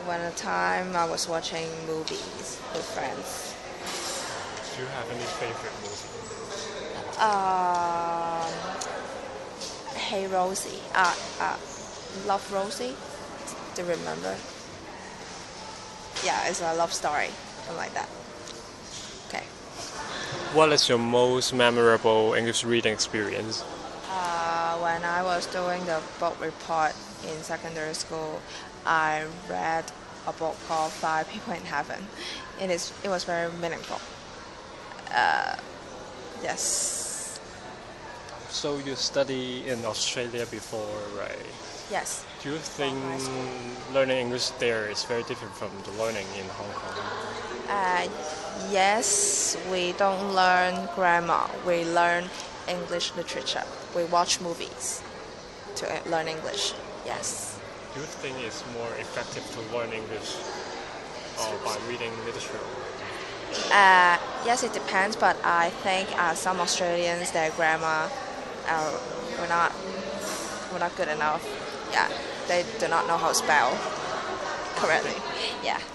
When the time I was watching movies with friends. Do you have any favorite movie? Um, Hey Rosie. Love Rosie. Do you remember? Yeah, it's a love story, something like that. Okay. What is your most memorable English reading experience? When I was doing the book report in secondary school, I read a book called Five People in Heaven. It was very meaningful. Yes. So you study in Australia before, right? Yes. Do you think high school. learning English there is very different from the learning in Hong Kong? Yes, we don't learn grammar. We learn English literature. We watch movies to learn English. Yes. Do you think it's more effective to learn English by reading literature? Yes, it depends, but I think some Australians, their grammar were not good enough. Yeah, they do not know how to spell correctly. Yeah.